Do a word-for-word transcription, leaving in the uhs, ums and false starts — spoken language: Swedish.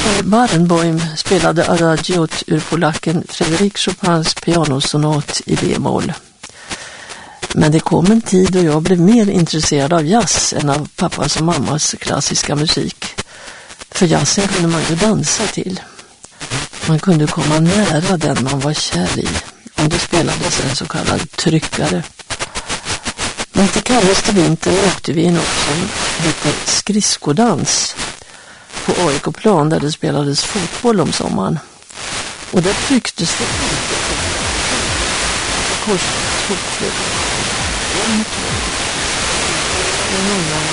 Barenboim spelade Adagiot ur polacken Frédéric Chopins pianosonat i B-moll. Men det kom en tid då jag blev mer intresserad av jazz än av pappas och mammas klassiska musik. För jazzen kunde man ju dansa till. Man kunde komma nära den man var kär i om det spelades en så kallad tryckare. Men till kallaste vinter åkte vi in också som heter skridskodans på A I K-plan där det spelades fotboll om sommaren. Och där trycktes det korsfotboll.